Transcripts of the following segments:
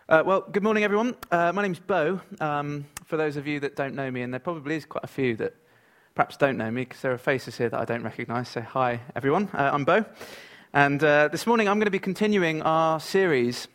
Good morning, everyone. My name's Bo. For those of you that don't know me, and there probably is quite a few that perhaps don't know me, because there are faces here that I don't recognise. So hi, everyone. I'm Bo. And this morning I'm going to be continuing our series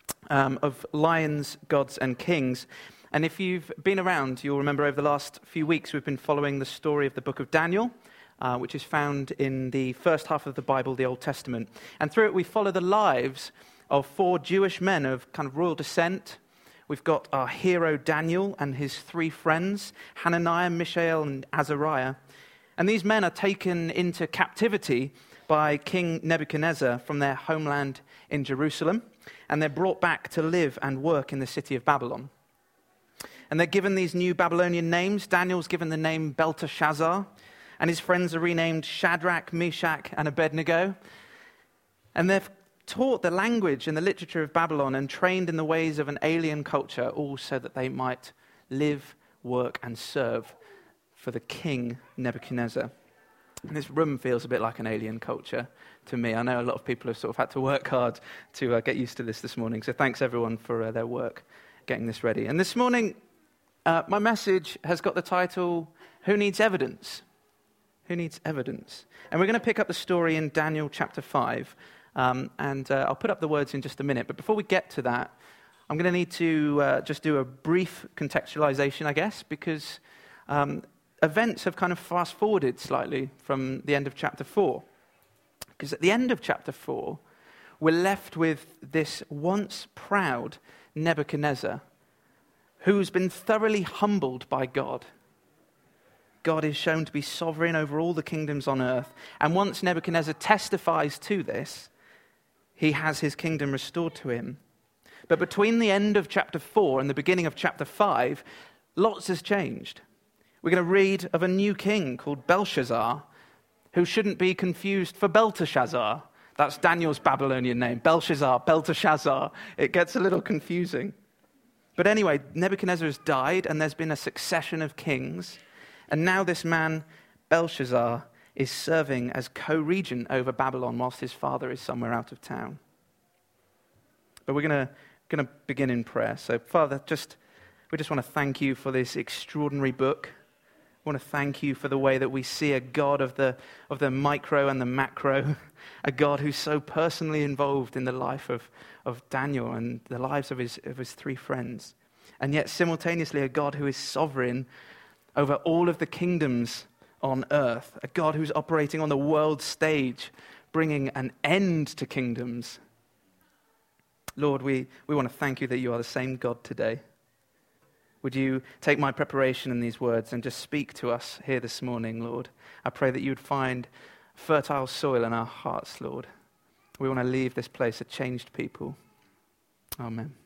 of Lions, Gods and Kings. And if you've been around, you'll remember over the last few weeks we've been following the story of the book of Daniel, which is found in the first half of the Bible, the Old Testament. And through it we follow the lives of four Jewish men of kind of royal descent. We've got our hero Daniel and his three friends, Hananiah, Mishael, and Azariah. And these men are taken into captivity by King Nebuchadnezzar from their homeland in Jerusalem, and they're brought back to live and work in the city of Babylon. And they're given these new Babylonian names. Daniel's given the name Belteshazzar, and his friends are renamed Shadrach, Meshach, and Abednego. And they're taught the language and the literature of Babylon and trained in the ways of an alien culture, all so that they might live, work, and serve for the king Nebuchadnezzar. And this room feels a bit like an alien culture to me. I know a lot of people have sort of had to work hard to get used to this morning, so thanks everyone for their work getting this ready. And this morning, my message has got the title, Who Needs Evidence? Who Needs Evidence? And we're going to pick up the story in Daniel chapter 5. And I'll put up the words in just a minute. But before we get to that, I'm going to need to just do a brief contextualization, I guess, because events have kind of fast-forwarded slightly from the end of chapter 4. Because at the end of chapter 4, we're left with this once proud Nebuchadnezzar, who's been thoroughly humbled by God. God is shown to be sovereign over all the kingdoms on earth. And once Nebuchadnezzar testifies to this, he has his kingdom restored to him. But between the end of chapter 4 and the beginning of chapter 5, lots has changed. We're going to read of a new king called Belshazzar, who shouldn't be confused for Belteshazzar. That's Daniel's Babylonian name, Belshazzar, Belteshazzar. It gets a little confusing. But anyway, Nebuchadnezzar has died, and there's been a succession of kings. And now this man, Belshazzar, is serving as co-regent over Babylon whilst his father is somewhere out of town. But we're going to begin in prayer. So, Father, we just want to thank you for this extraordinary book. I want to thank you for the way that we see a God of the micro and the macro, a God who's so personally involved in the life of Daniel and the lives of his three friends, and yet simultaneously a God who is sovereign over all of the kingdoms on earth, a God who's operating on the world stage, bringing an end to kingdoms. Lord, we want to thank you that you are the same God today. Would you take my preparation in these words and just speak to us here this morning, Lord? I pray that you would find fertile soil in our hearts, Lord. We want to leave this place a changed people. Amen.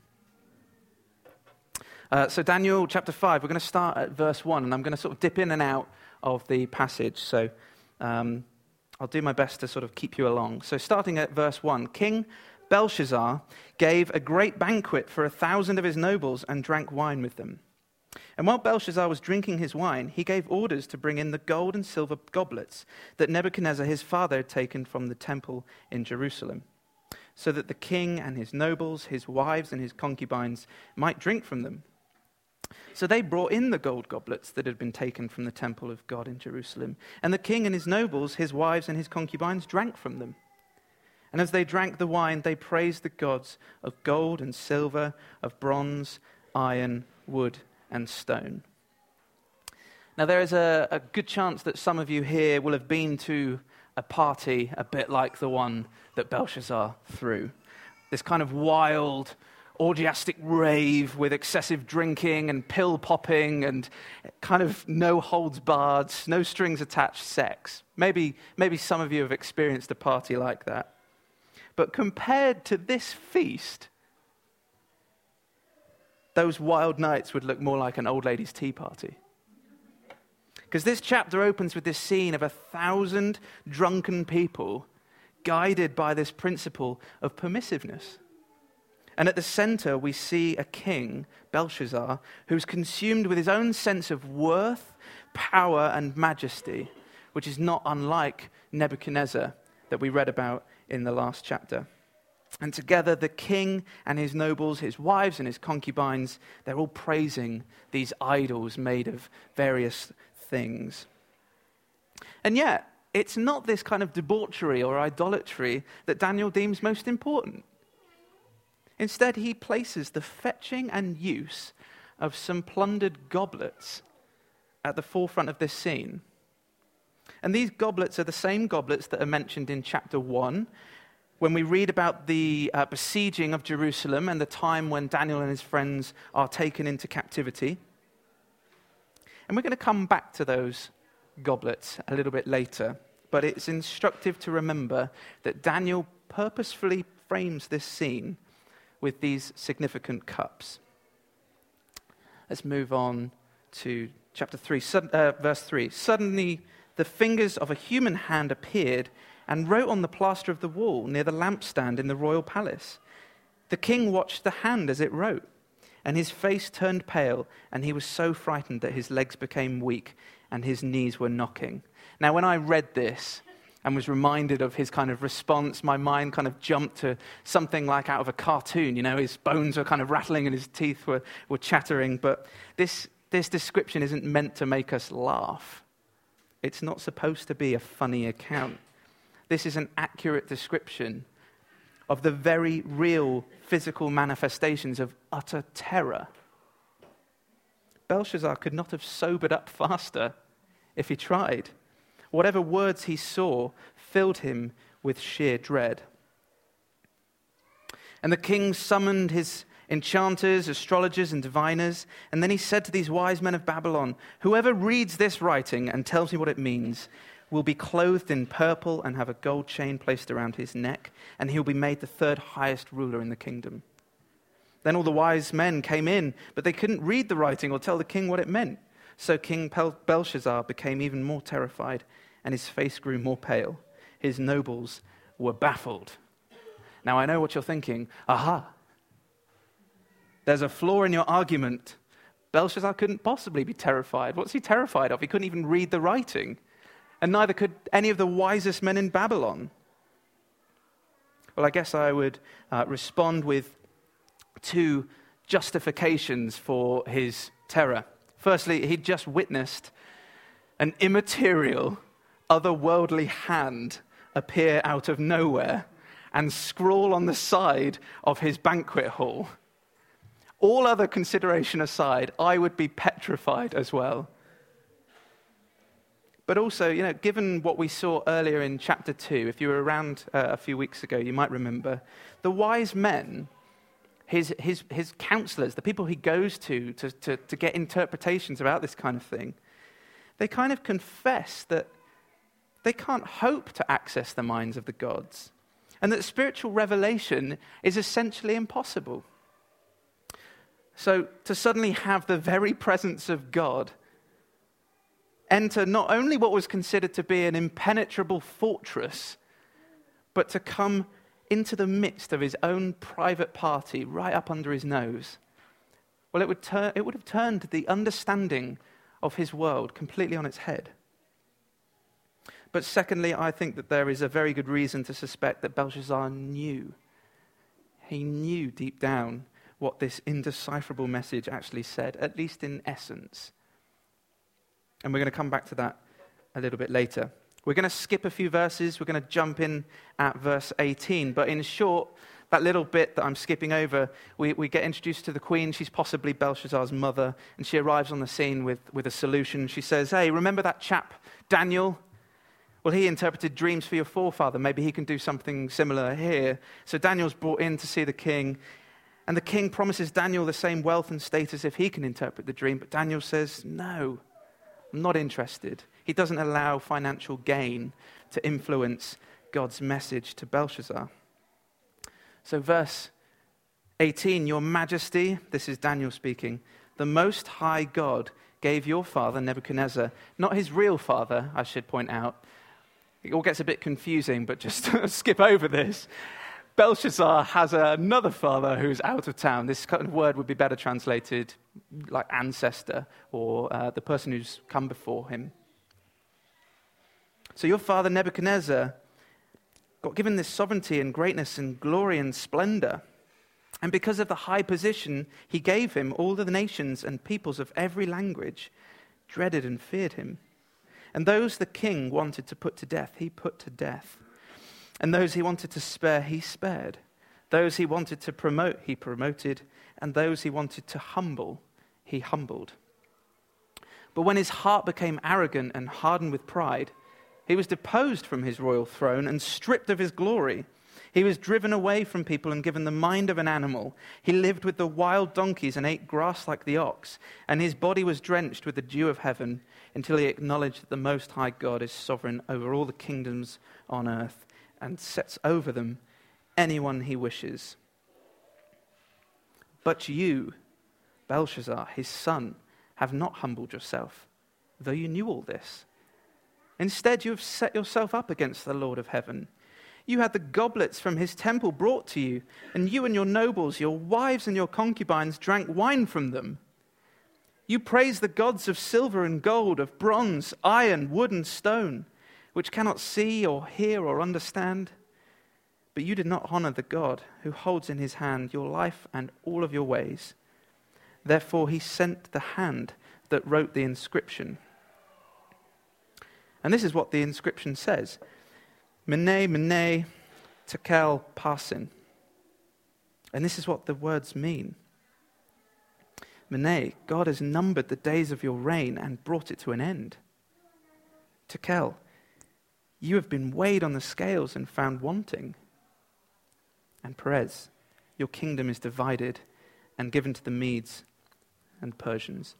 So Daniel chapter 5, we're going to start at verse 1, and I'm going to sort of dip in and out of the passage, so I'll do my best to sort of keep you along. So starting at verse 1, King Belshazzar gave a great banquet for 1,000 of his nobles and drank wine with them. And while Belshazzar was drinking his wine, he gave orders to bring in the gold and silver goblets that Nebuchadnezzar his father had taken from the temple in Jerusalem, so that the king and his nobles, his wives and his concubines might drink from them. So they brought in the gold goblets that had been taken from the temple of God in Jerusalem. And the king and his nobles, his wives and his concubines drank from them. And as they drank the wine, they praised the gods of gold and silver, of bronze, iron, wood, and stone. Now there is a good chance that some of you here will have been to a party a bit like the one that Belshazzar threw. This kind of wild, orgiastic rave with excessive drinking and pill popping and kind of no holds barred, no strings attached sex. Maybe some of you have experienced a party like that. But compared to this feast, those wild nights would look more like an old lady's tea party. Because this chapter opens with this scene of 1,000 drunken people guided by this principle of permissiveness. And at the center, we see a king, Belshazzar, who's consumed with his own sense of worth, power, and majesty, which is not unlike Nebuchadnezzar that we read about in the last chapter. And together the king and his nobles, his wives and his concubines, they're all praising these idols made of various things. And yet, it's not this kind of debauchery or idolatry that Daniel deems most important. Instead, he places the fetching and use of some plundered goblets at the forefront of this scene. And these goblets are the same goblets that are mentioned in chapter 1, when we read about the besieging of Jerusalem and the time when Daniel and his friends are taken into captivity. And we're going to come back to those goblets a little bit later, but it's instructive to remember that Daniel purposefully frames this scene with these significant cups. Let's move on to chapter 3, verse 3. Suddenly the fingers of a human hand appeared and wrote on the plaster of the wall near the lampstand in the royal palace. The king watched the hand as it wrote, and his face turned pale, and he was so frightened that his legs became weak and his knees were knocking. Now, when I read this and was reminded of his kind of response, my mind kind of jumped to something like out of a cartoon. You know, his bones were kind of rattling and his teeth were chattering. But this description isn't meant to make us laugh. It's not supposed to be a funny account. This is an accurate description of the very real physical manifestations of utter terror. Belshazzar could not have sobered up faster if he tried. Whatever words he saw filled him with sheer dread. And the king summoned his enchanters, astrologers, and diviners, and then he said to these wise men of Babylon, "Whoever reads this writing and tells me what it means will be clothed in purple and have a gold chain placed around his neck, and he'll be made the third highest ruler in the kingdom." Then all the wise men came in, but they couldn't read the writing or tell the king what it meant. So King Belshazzar became even more terrified, and his face grew more pale. His nobles were baffled. Now I know what you're thinking. Aha! There's a flaw in your argument. Belshazzar couldn't possibly be terrified. What's he terrified of? He couldn't even read the writing. And neither could any of the wisest men in Babylon. Well, I guess I would respond with two justifications for his terror. Firstly, he'd just witnessed an immaterial, otherworldly hand appear out of nowhere and scrawl on the side of his banquet hall. All other consideration aside, I would be petrified as well. But also, given what we saw earlier in chapter 2, if you were around a few weeks ago, you might remember, the wise men, his counselors, the people he goes to get interpretations about this kind of thing, they kind of confess that they can't hope to access the minds of the gods, and that spiritual revelation is essentially impossible. So to suddenly have the very presence of God enter not only what was considered to be an impenetrable fortress, but to come into the midst of his own private party right up under his nose, well, it would have turned the understanding of his world completely on its head. But secondly, I think that there is a very good reason to suspect that Belshazzar knew. He knew deep down what this indecipherable message actually said, at least in essence. And we're going to come back to that a little bit later. We're going to skip a few verses. We're going to jump in at verse 18. But in short, that little bit that I'm skipping over, we get introduced to the queen. She's possibly Belshazzar's mother. And she arrives on the scene with a solution. She says, "Hey, remember that chap, Daniel? Well, he interpreted dreams for your forefather. Maybe he can do something similar here." So Daniel's brought in to see the king. And the king promises Daniel the same wealth and status if he can interpret the dream. But Daniel says, "No, I'm not interested." He doesn't allow financial gain to influence God's message to Belshazzar. So verse 18, "Your Majesty," this is Daniel speaking, "the Most High God gave your father Nebuchadnezzar," not his real father, I should point out. It all gets a bit confusing, but just skip over this. Belshazzar has another father who's out of town. This kind of word would be better translated like ancestor, or the person who's come before him. So your father Nebuchadnezzar got given this sovereignty and greatness and glory and splendor. And because of the high position he gave him, all the nations and peoples of every language dreaded and feared him. And those the king wanted to put to death, he put to death. And those he wanted to spare, he spared. Those he wanted to promote, he promoted. And those he wanted to humble, he humbled. But when his heart became arrogant and hardened with pride, he was deposed from his royal throne and stripped of his glory. He was driven away from people and given the mind of an animal. He lived with the wild donkeys and ate grass like the ox, and his body was drenched with the dew of heaven until he acknowledged that the Most High God is sovereign over all the kingdoms on earth and sets over them anyone he wishes. But you, Belshazzar, his son, have not humbled yourself, though you knew all this. Instead, you have set yourself up against the Lord of heaven. You had the goblets from his temple brought to you, and you and your nobles, your wives and your concubines drank wine from them. You praised the gods of silver and gold, of bronze, iron, wood, and stone, which cannot see or hear or understand. But you did not honor the God who holds in his hand your life and all of your ways. Therefore he sent the hand that wrote the inscription. And this is what the inscription says. Mene, Mene, Tekel, Parsin. And this is what the words mean. Mene, God has numbered the days of your reign and brought it to an end. Tekel, you have been weighed on the scales and found wanting. And Perez, your kingdom is divided and given to the Medes and Persians.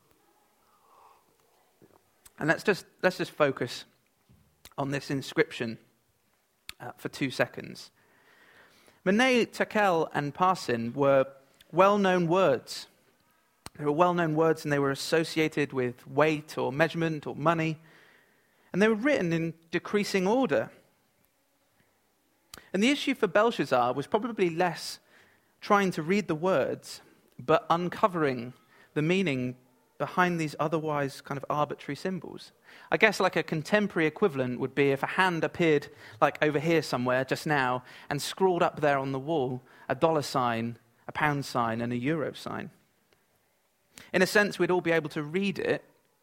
And let's just focus on this inscription for 2 seconds. Mene, Tekel, and Parsin were well-known words. They were well-known words, and they were associated with weight or measurement or money. And they were written in decreasing order. And the issue for Belshazzar was probably less trying to read the words, but uncovering the meaning behind these otherwise kind of arbitrary symbols. I guess like a contemporary equivalent would be if a hand appeared like over here somewhere just now and scrawled up there on the wall a dollar sign, a pound sign, and a euro sign. In a sense, we'd all be able to read it,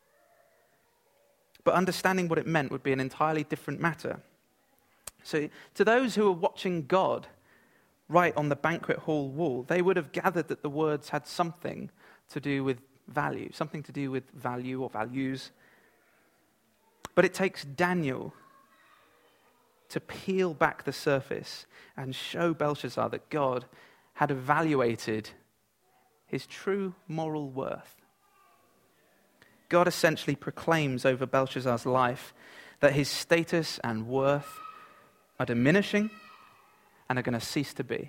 but understanding what it meant would be an entirely different matter. So to those who were watching God write on the banquet hall wall, they would have gathered that the words had something to do with value, something to do with value or values. But it takes Daniel to peel back the surface and show Belshazzar that God had evaluated his true moral worth. God essentially proclaims over Belshazzar's life that his status and worth are diminishing and are going to cease to be.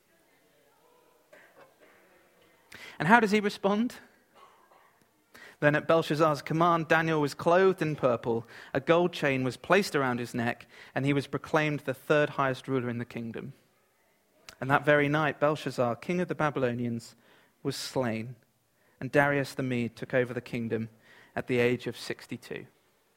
And how does he respond? Then at Belshazzar's command, Daniel was clothed in purple, a gold chain was placed around his neck, and he was proclaimed the third highest ruler in the kingdom. And that very night, Belshazzar, king of the Babylonians, was slain, and Darius the Mede took over the kingdom at the age of 62.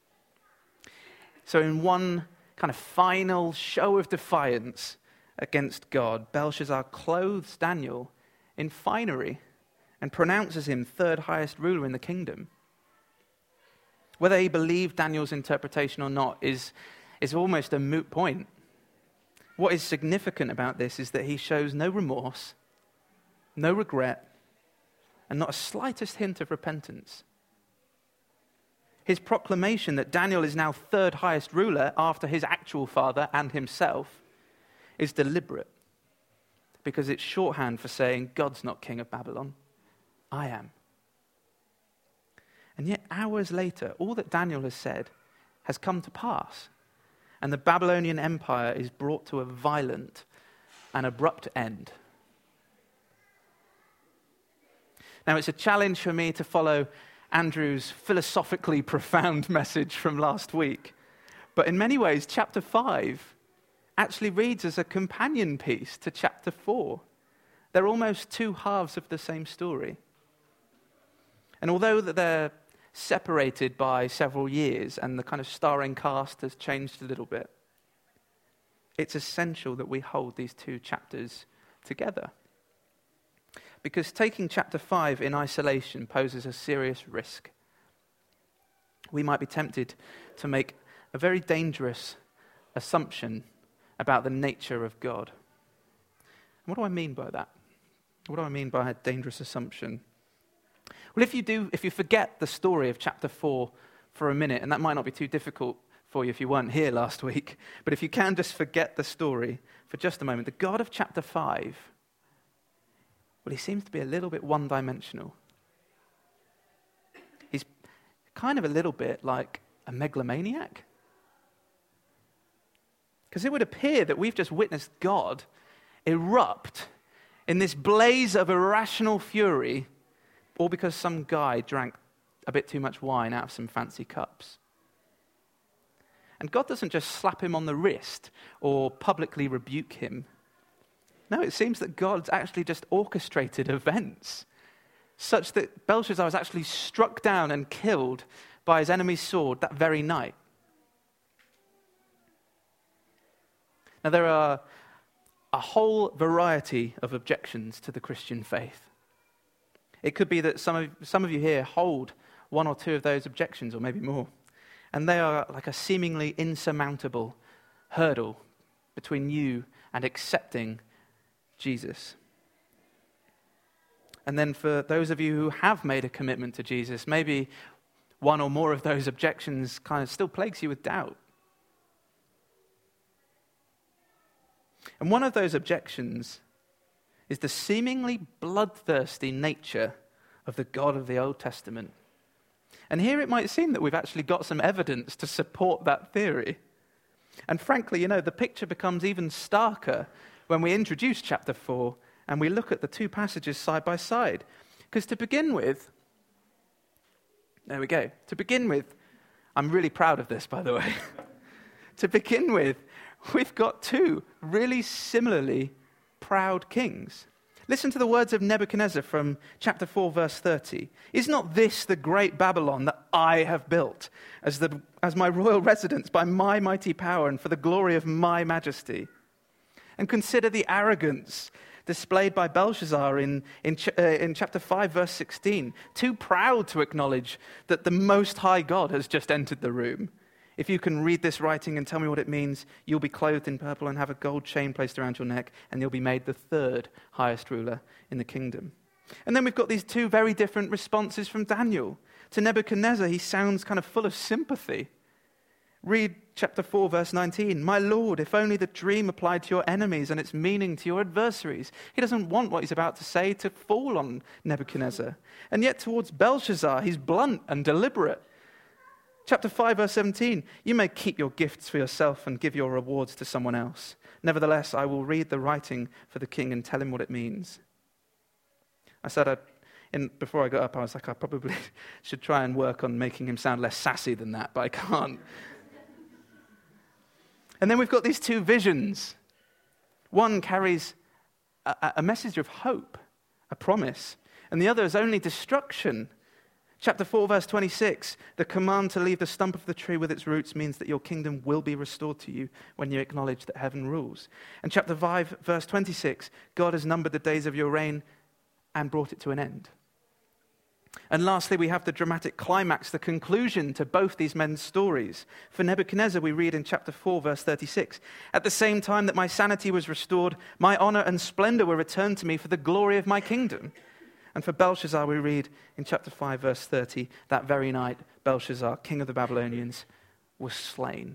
So in one kind of final show of defiance against God, Belshazzar clothes Daniel in finery and pronounces him third highest ruler in the kingdom. Whether he believed Daniel's interpretation or not is almost a moot point. What is significant about this is that he shows no remorse, no regret, and not a slightest hint of repentance. His proclamation that Daniel is now third highest ruler after his actual father and himself is deliberate, because it's shorthand for saying God's not king of Babylon, I am. And yet hours later, all that Daniel has said has come to pass, and the Babylonian Empire is brought to a violent and abrupt end. Now, it's a challenge for me to follow Andrew's philosophically profound message from last week, but in many ways, chapter 5 actually reads as a companion piece to chapter 4. They're almost two halves of the same story. And although that they're separated by several years and the kind of starring cast has changed a little bit, it's essential that we hold these two chapters together. Because taking chapter 5 in isolation poses a serious risk. We might be tempted to make a very dangerous assumption about the nature of God. And what do I mean by that? What do I mean by a dangerous assumption? Well, if you forget the story of chapter 4 for a minute, and that might not be too difficult for you if you weren't here last week, but if you can just forget the story for just a moment, the God of chapter 5, well, he seems to be a little bit one-dimensional. He's kind of a little bit like a megalomaniac. Because it would appear that we've just witnessed God erupt in this blaze of irrational fury, all because some guy drank a bit too much wine out of some fancy cups. And God doesn't just slap him on the wrist or publicly rebuke him. No, it seems that God's actually just orchestrated events such that Belshazzar was actually struck down and killed by his enemy's sword that very night. Now, there are a whole variety of objections to the Christian faith. It could be that some of you here hold one or two of those objections, or maybe more. And they are like a seemingly insurmountable hurdle between you and accepting Jesus. And then for those of you who have made a commitment to Jesus, maybe one or more of those objections kind of still plagues you with doubt. And one of those objections is the seemingly bloodthirsty nature of the God of the Old Testament. And here it might seem that we've actually got some evidence to support that theory. And frankly, the picture becomes even starker when we introduce chapter 4 and we look at the two passages side by side. Because to begin with, there we go. To begin with, I'm really proud of this, by the way. To begin with, we've got two really similarly proud kings. Listen to the words of Nebuchadnezzar from chapter 4, verse 30. Is not this the great Babylon that I have built as my royal residence by my mighty power and for the glory of my majesty? And consider the arrogance displayed by Belshazzar in chapter 5, verse 16. Too proud to acknowledge that the Most High God has just entered the room. If you can read this writing and tell me what it means, you'll be clothed in purple and have a gold chain placed around your neck, and you'll be made the third highest ruler in the kingdom. And then we've got these two very different responses from Daniel. To Nebuchadnezzar, he sounds kind of full of sympathy. Read chapter 4, verse 19. My Lord, if only the dream applied to your enemies and its meaning to your adversaries. He doesn't want what he's about to say to fall on Nebuchadnezzar. And yet towards Belshazzar, he's blunt and deliberate. Chapter 5, verse 17, you may keep your gifts for yourself and give your rewards to someone else. Nevertheless, I will read the writing for the king and tell him what it means. I said, before I got up, I was like, I probably should try and work on making him sound less sassy than that, but I can't. And then we've got these two visions. One carries a message of hope, a promise, and the other is only destruction. Chapter 4, verse 26, the command to leave the stump of the tree with its roots means that your kingdom will be restored to you when you acknowledge that heaven rules. And chapter 5, verse 26, God has numbered the days of your reign and brought it to an end. And lastly, we have the dramatic climax, the conclusion to both these men's stories. For Nebuchadnezzar, we read in chapter 4, verse 36, at the same time that my sanity was restored, my honor and splendor were returned to me for the glory of my kingdom. And for Belshazzar, we read in chapter 5, verse 30, that very night, Belshazzar, king of the Babylonians, was slain.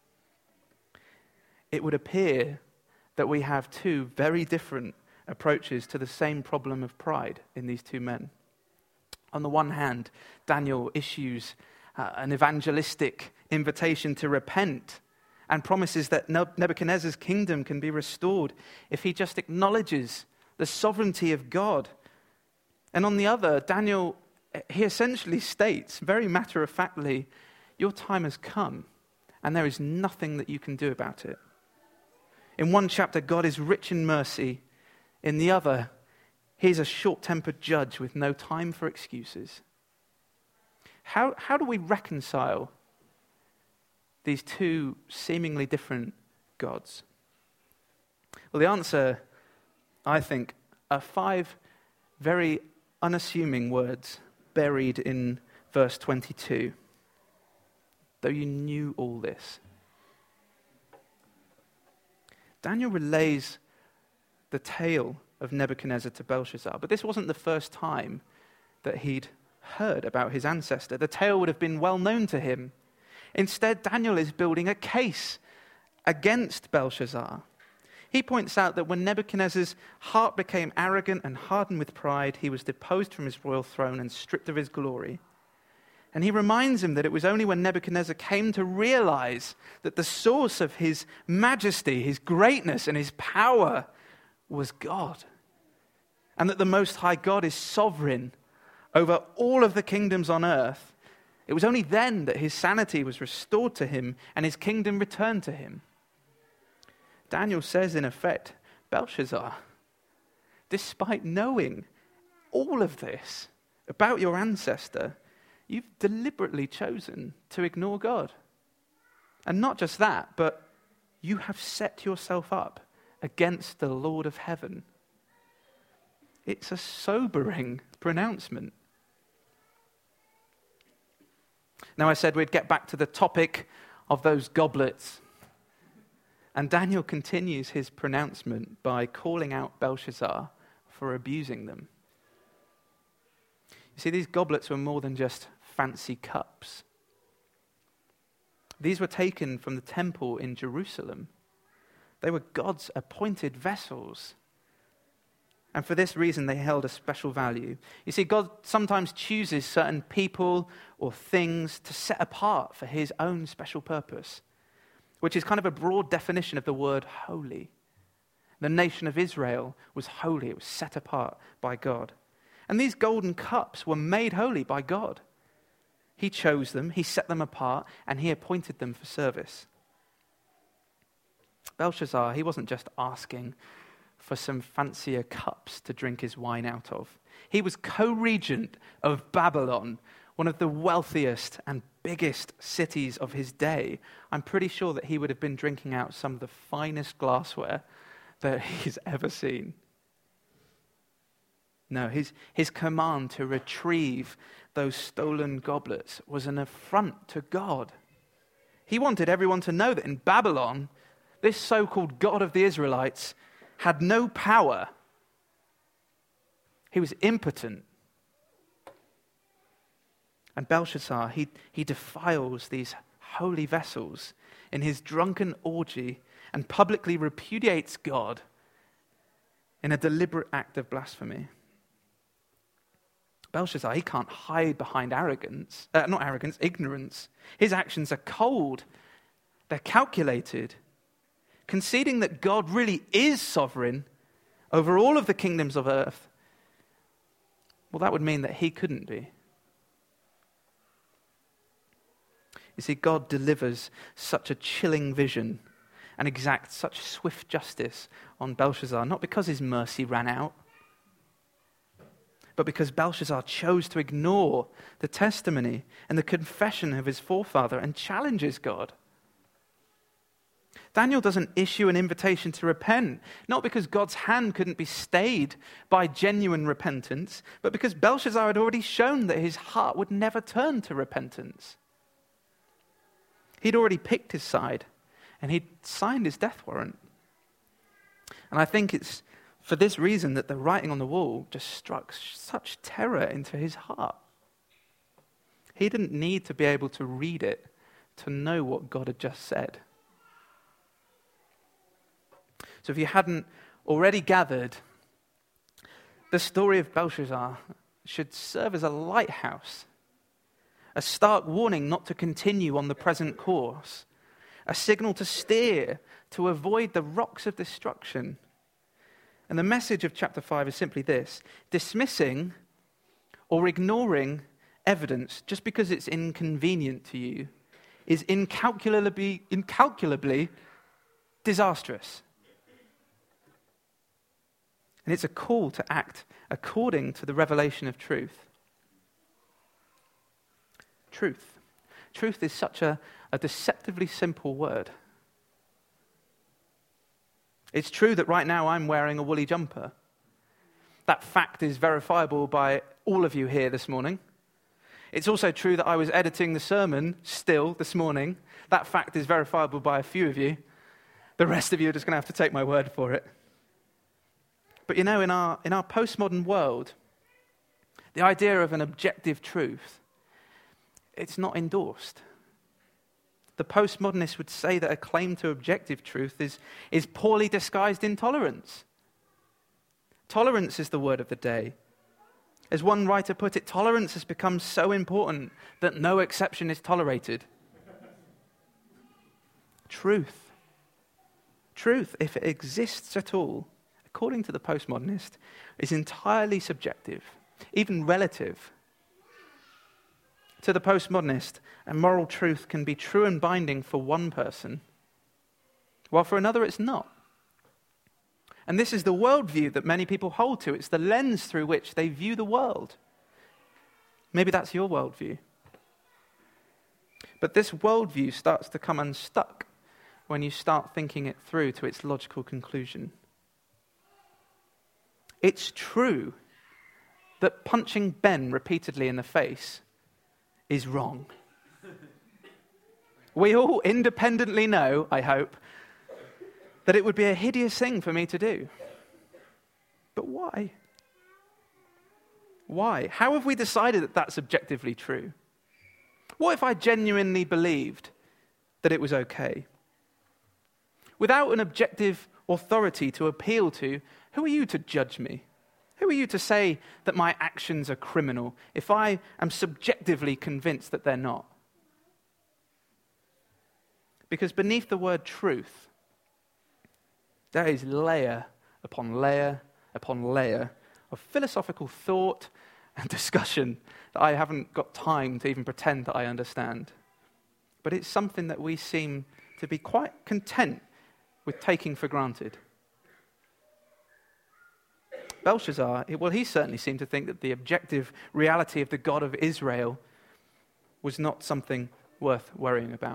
It would appear that we have two very different approaches to the same problem of pride in these two men. On the one hand, Daniel issues an evangelistic invitation to repent and promises that Nebuchadnezzar's kingdom can be restored if he just acknowledges the sovereignty of God. And on the other, Daniel, he essentially states, very matter-of-factly, your time has come, and there is nothing that you can do about it. In one chapter, God is rich in mercy. In the other, he's a short-tempered judge with no time for excuses. How do we reconcile these two seemingly different gods? Well, the answer, I think, are 5 very unassuming words buried in verse 22. Though you knew all this. Daniel relays the tale of Nebuchadnezzar to Belshazzar, but this wasn't the first time that he'd heard about his ancestor. The tale would have been well known to him. Instead, Daniel is building a case against Belshazzar. He points out that when Nebuchadnezzar's heart became arrogant and hardened with pride, he was deposed from his royal throne and stripped of his glory. And he reminds him that it was only when Nebuchadnezzar came to realize that the source of his majesty, his greatness, and his power was God. And that the Most High God is sovereign over all of the kingdoms on earth. It was only then that his sanity was restored to him and his kingdom returned to him. Daniel says, in effect, Belshazzar, despite knowing all of this about your ancestor, you've deliberately chosen to ignore God. And not just that, but you have set yourself up against the Lord of heaven. It's a sobering pronouncement. Now, I said we'd get back to the topic of those goblets. And Daniel continues his pronouncement by calling out Belshazzar for abusing them. You see, these goblets were more than just fancy cups. These were taken from the temple in Jerusalem. They were God's appointed vessels. And for this reason, they held a special value. You see, God sometimes chooses certain people or things to set apart for his own special purpose, which is kind of a broad definition of the word holy. The nation of Israel was holy. It was set apart by God. And these golden cups were made holy by God. He chose them, he set them apart, and he appointed them for service. Belshazzar, he wasn't just asking for some fancier cups to drink his wine out of. He was co-regent of Babylon, one of the wealthiest and biggest cities of his day. I'm pretty sure that he would have been drinking out some of the finest glassware that he's ever seen. No, his command to retrieve those stolen goblets was an affront to God. He wanted everyone to know that in Babylon, this so-called God of the Israelites had no power. He was impotent. And Belshazzar, he defiles these holy vessels in his drunken orgy and publicly repudiates God in a deliberate act of blasphemy. Belshazzar, he can't hide behind ignorance. His actions are cold. They're calculated. Conceding that God really is sovereign over all of the kingdoms of earth, well, that would mean that he couldn't be. You see, God delivers such a chilling vision and exacts such swift justice on Belshazzar, not because his mercy ran out, but because Belshazzar chose to ignore the testimony and the confession of his forefather and challenges God. Daniel doesn't issue an invitation to repent, not because God's hand couldn't be stayed by genuine repentance, but because Belshazzar had already shown that his heart would never turn to repentance. He'd already picked his side, and he'd signed his death warrant. And I think it's for this reason that the writing on the wall just struck such terror into his heart. He didn't need to be able to read it to know what God had just said. So if you hadn't already gathered, the story of Belshazzar should serve as a lighthouse, a stark warning not to continue on the present course, a signal to steer, to avoid the rocks of destruction. And the message of chapter 5 is simply this: dismissing or ignoring evidence just because it's inconvenient to you is incalculably disastrous. And it's a call to act according to the revelation of truth. Truth. Truth is such a deceptively simple word. It's true that right now I'm wearing a woolly jumper. That fact is verifiable by all of you here this morning. It's also true that I was editing the sermon still this morning. That fact is verifiable by a few of you. The rest of you are just going to have to take my word for it. But in our postmodern world, the idea of an objective truth, it's not endorsed. The postmodernists would say that a claim to objective truth is poorly disguised intolerance. Tolerance is the word of the day. As one writer put it, tolerance has become so important that no exception is tolerated. Truth, if it exists at all, according to the postmodernist, is entirely subjective, even relative. To the postmodernist, a moral truth can be true and binding for one person, while for another it's not. And this is the worldview that many people hold to. It's the lens through which they view the world. Maybe that's your worldview. But this worldview starts to come unstuck when you start thinking it through to its logical conclusion. It's true that punching Ben repeatedly in the face is wrong. We all independently know, I hope, that it would be a hideous thing for me to do. But why? Why? How have we decided that that's objectively true? What if I genuinely believed that it was okay? Without an objective authority to appeal to, who are you to judge me? Who are you to say that my actions are criminal if I am subjectively convinced that they're not? Because beneath the word truth, there is layer upon layer upon layer of philosophical thought and discussion that I haven't got time to even pretend that I understand. But it's something that we seem to be quite content with taking for granted. Belshazzar, he certainly seemed to think that the objective reality of the God of Israel was not something worth worrying about.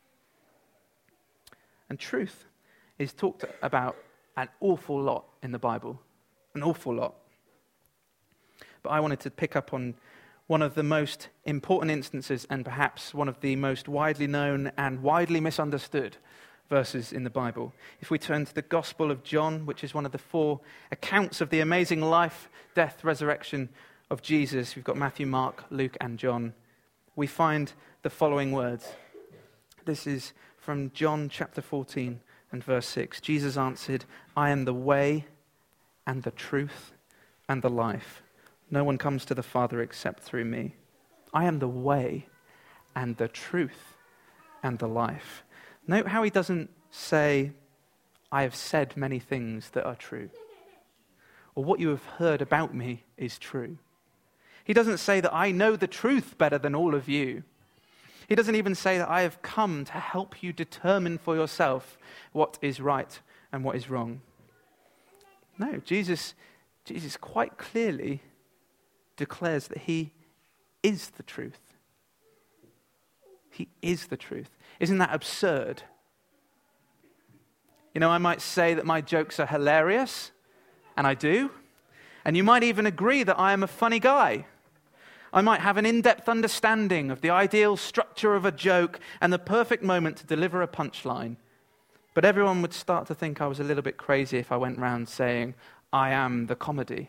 And truth is talked about an awful lot in the Bible, an awful lot. But I wanted to pick up on one of the most important instances and perhaps one of the most widely known and widely misunderstood verses in the Bible. If we turn to the Gospel of John, which is one of the 4 accounts of the amazing life, death, resurrection of Jesus, we've got Matthew, Mark, Luke, and John, we find the following words. This is from John chapter 14 and verse 6. Jesus answered, "I am the way and the truth and the life. No one comes to the Father except through me. I am the way and the truth and the life." Note how he doesn't say, "I have said many things that are true," or "what you have heard about me is true." He doesn't say that I know the truth better than all of you. He doesn't even say that I have come to help you determine for yourself what is right and what is wrong. No, Jesus quite clearly declares that he is the truth. He is the truth. Isn't that absurd? You know, I might say that my jokes are hilarious, and I do. And you might even agree that I am a funny guy. I might have an in-depth understanding of the ideal structure of a joke and the perfect moment to deliver a punchline. But everyone would start to think I was a little bit crazy if I went round saying, "I am the comedy."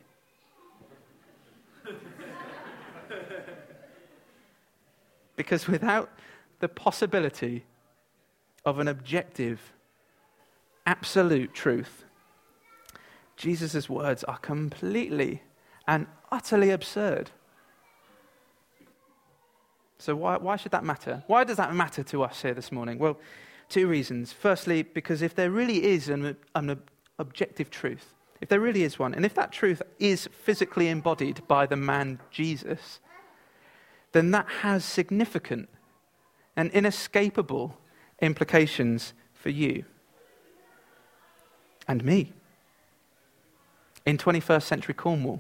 Because without the possibility of an objective, absolute truth, Jesus' words are completely and utterly absurd. So why should that matter? Why does that matter to us here this morning? Well, 2 reasons. Firstly, because if there really is an objective truth, if there really is one, and if that truth is physically embodied by the man Jesus, then that has significant and inescapable implications for you and me. In 21st century Cornwall,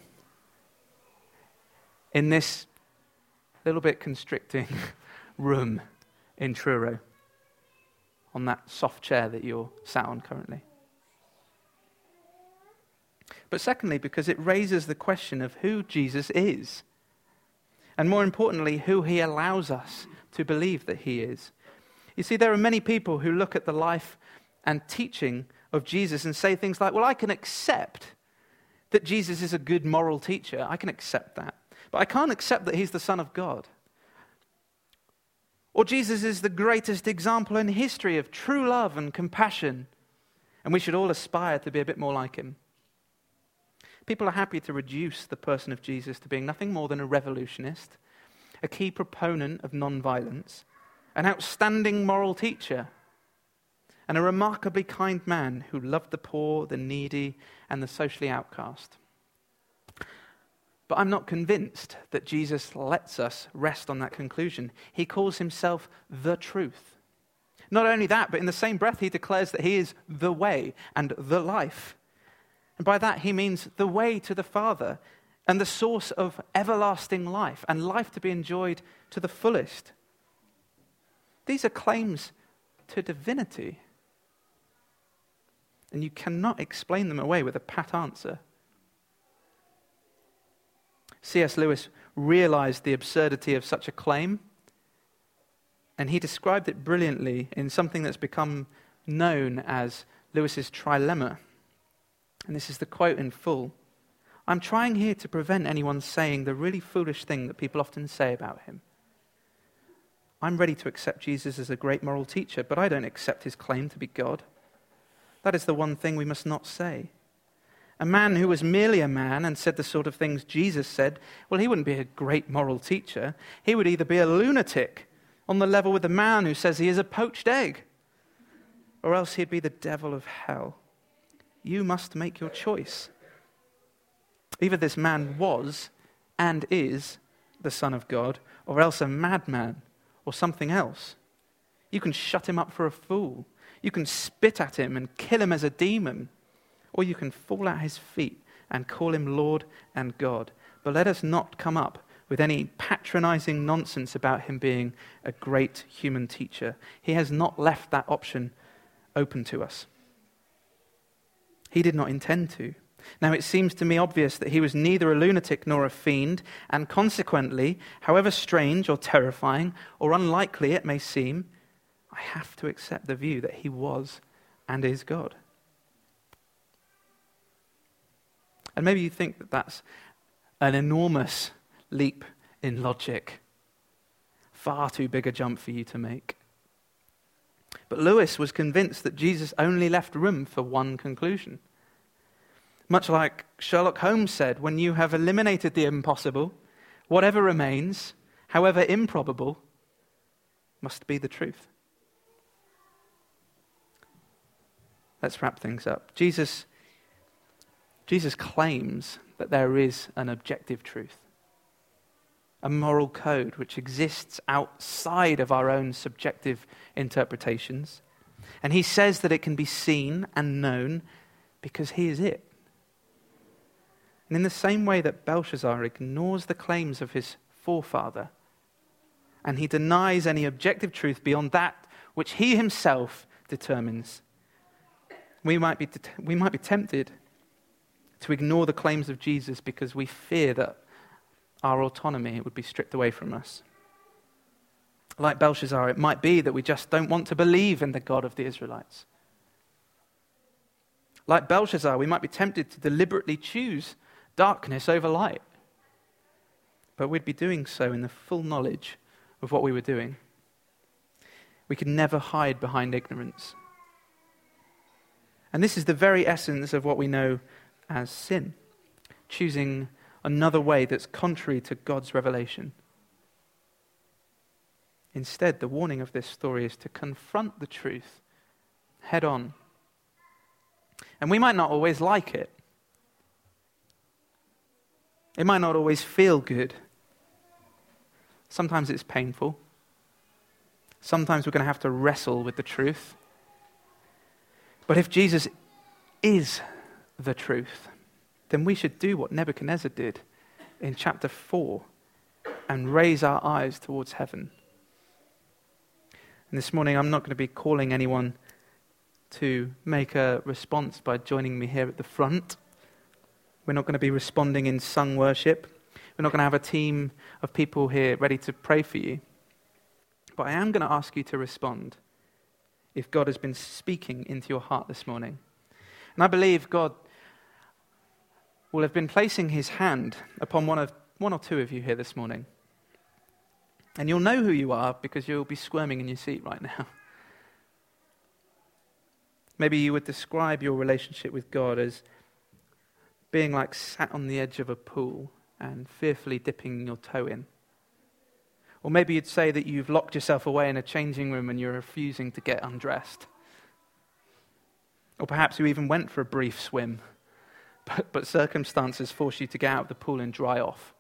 in this little bit constricting room in Truro, on that soft chair that you're sat on currently, but secondly, because it raises the question of who Jesus is, and more importantly, who he allows us to believe that he is. You see, there are many people who look at the life and teaching of Jesus and say things like, well, I can accept that Jesus is a good moral teacher. I can accept that. But I can't accept that he's the Son of God. Or Jesus is the greatest example in history of true love and compassion, and we should all aspire to be a bit more like him. People are happy to reduce the person of Jesus to being nothing more than a revolutionist, a key proponent of non-violence, an outstanding moral teacher, and a remarkably kind man who loved the poor, the needy, and the socially outcast. But I'm not convinced that Jesus lets us rest on that conclusion. He calls himself the truth. Not only that, but in the same breath he declares that he is the way and the life. And by that he means the way to the Father and the source of everlasting life and life to be enjoyed to the fullest. These are claims to divinity. And you cannot explain them away with a pat answer. C.S. Lewis realized the absurdity of such a claim, and he described it brilliantly in something that's become known as Lewis's trilemma. And this is the quote in full. I'm trying here to prevent anyone saying the really foolish thing that people often say about him. I'm ready to accept Jesus as a great moral teacher, but I don't accept his claim to be God. That is the one thing we must not say. A man who was merely a man and said the sort of things Jesus said, well, he wouldn't be a great moral teacher. He would either be a lunatic on the level with the man who says he is a poached egg, or else he'd be the devil of hell. You must make your choice. Either this man was and is the Son of God, or else a madman or something else. You can shut him up for a fool. You can spit at him and kill him as a demon, or you can fall at his feet and call him Lord and God. But let us not come up with any patronizing nonsense about him being a great human teacher. He has not left that option open to us. He did not intend to. Now, it seems to me obvious that he was neither a lunatic nor a fiend, and consequently, however strange or terrifying or unlikely it may seem, I have to accept the view that he was and is God. And maybe you think that that's an enormous leap in logic. Far too big a jump for you to make. But Lewis was convinced that Jesus only left room for one conclusion. Much like Sherlock Holmes said, when you have eliminated the impossible, whatever remains, however improbable, must be the truth. Let's wrap things up. Jesus claims that there is an objective truth, a moral code which exists outside of our own subjective interpretations. And he says that it can be seen and known because he is it. And in the same way that Belshazzar ignores the claims of his forefather, and he denies any objective truth beyond that which he himself determines, we might be tempted to ignore the claims of Jesus because we fear that our autonomy would be stripped away from us. Like Belshazzar, it might be that we just don't want to believe in the God of the Israelites. Like Belshazzar, we might be tempted to deliberately choose darkness over light. But we'd be doing so in the full knowledge of what we were doing. We could never hide behind ignorance. And this is the very essence of what we know as sin, choosing another way that's contrary to God's revelation. Instead, the warning of this story is to confront the truth head on. And we might not always like it. It might not always feel good. Sometimes it's painful. Sometimes we're going to have to wrestle with the truth. But if Jesus is the truth, then we should do what Nebuchadnezzar did in chapter 4 and raise our eyes towards heaven. And this morning I'm not going to be calling anyone to make a response by joining me here at the front. We're not going to be responding in sung worship. We're not going to have a team of people here ready to pray for you. But I am going to ask you to respond if God has been speaking into your heart this morning. And I believe God will have been placing his hand upon one or two of you here this morning. And you'll know who you are because you'll be squirming in your seat right now. Maybe you would describe your relationship with God as being like sat on the edge of a pool and fearfully dipping your toe in. Or maybe you'd say that you've locked yourself away in a changing room and you're refusing to get undressed. Or perhaps you even went for a brief swim, but circumstances force you to get out of the pool and dry off.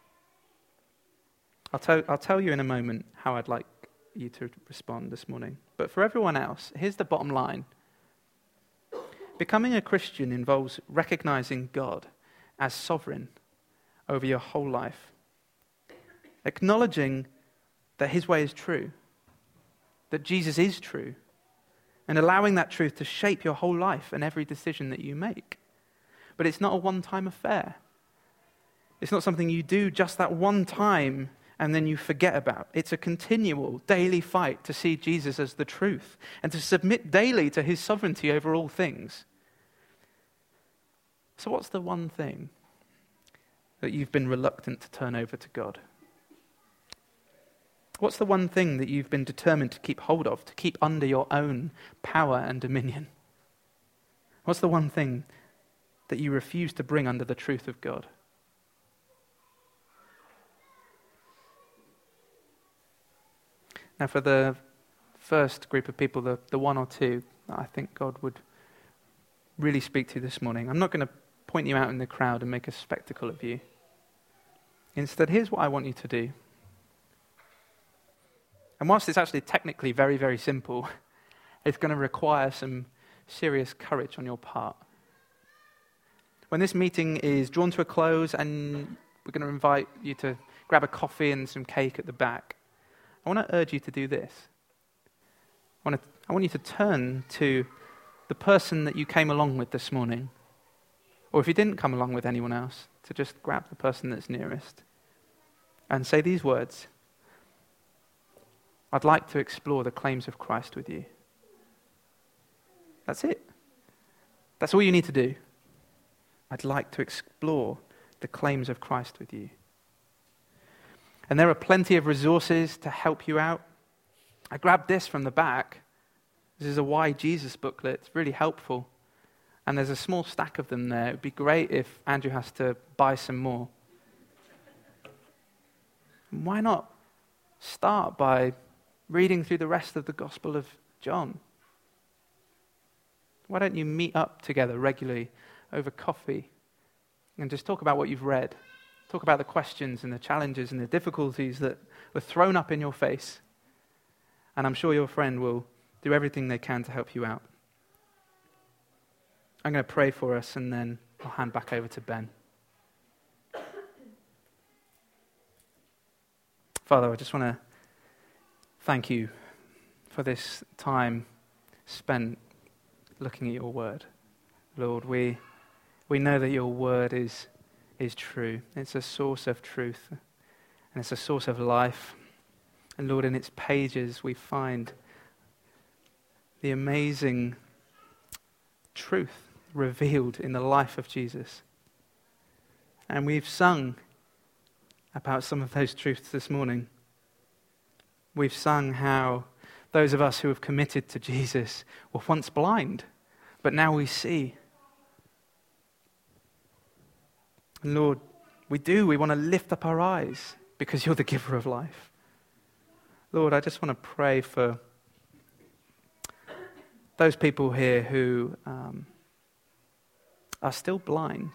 I'll tell you in a moment how I'd like you to respond this morning. But for everyone else, here's the bottom line. Becoming a Christian involves recognizing God as sovereign over your whole life. Acknowledging that his way is true, that Jesus is true, and allowing that truth to shape your whole life and every decision that you make. But it's not a one-time affair. It's not something you do just that one time and then you forget about. It's a continual, daily fight to see Jesus as the truth and to submit daily to his sovereignty over all things. So what's the one thing that you've been reluctant to turn over to God? What's the one thing that you've been determined to keep hold of, to keep under your own power and dominion? What's the one thing that you refuse to bring under the truth of God? Now, for the first group of people, the one or two that I think God would really speak to this morning, I'm not going to point you out in the crowd and make a spectacle of you. Instead, here's what I want you to do. And whilst it's actually technically very, very simple, it's going to require some serious courage on your part. When this meeting is drawn to a close and we're going to invite you to grab a coffee and some cake at the back, I want to urge you to do this. I want you to turn to the person that you came along with this morning. Or if you didn't come along with anyone else, to just grab the person that's nearest and say these words. I'd like to explore the claims of Christ with you. That's it. That's all you need to do. I'd like to explore the claims of Christ with you. And there are plenty of resources to help you out. I grabbed this from the back. This is a Why Jesus booklet. It's really helpful. And there's a small stack of them there. It would be great if Andrew has to buy some more. Why not start by reading through the rest of the Gospel of John? Why don't you meet up together regularly over coffee and just talk about what you've read? Talk about the questions and the challenges and the difficulties that were thrown up in your face. And I'm sure your friend will do everything they can to help you out. I'm going to pray for us and then I'll hand back over to Ben. Father, I just want to thank you for this time spent looking at your word. Lord, we know that your word is true. It's a source of truth and it's a source of life. And Lord, in its pages we find the amazing truth revealed in the life of Jesus. And we've sung about some of those truths this morning. We've sung how those of us who have committed to Jesus were once blind, but now we see. And Lord, we want to lift up our eyes because you're the giver of life. Lord, I just want to pray for those people here who are still blind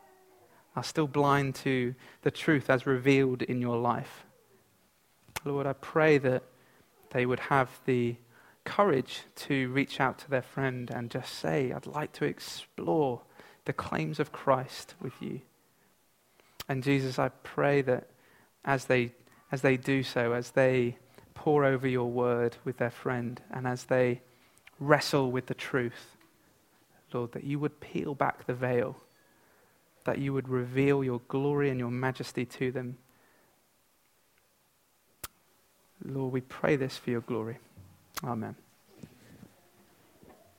to the truth as revealed in your life. Lord, I pray that they would have the courage to reach out to their friend and just say, I'd like to explore the claims of Christ with you. And Jesus, I pray that as they do so, as they pore over your word with their friend, and as they wrestle with the truth, Lord, that you would peel back the veil that you would reveal your glory and your majesty to them. Lord, we pray this for your glory. Amen.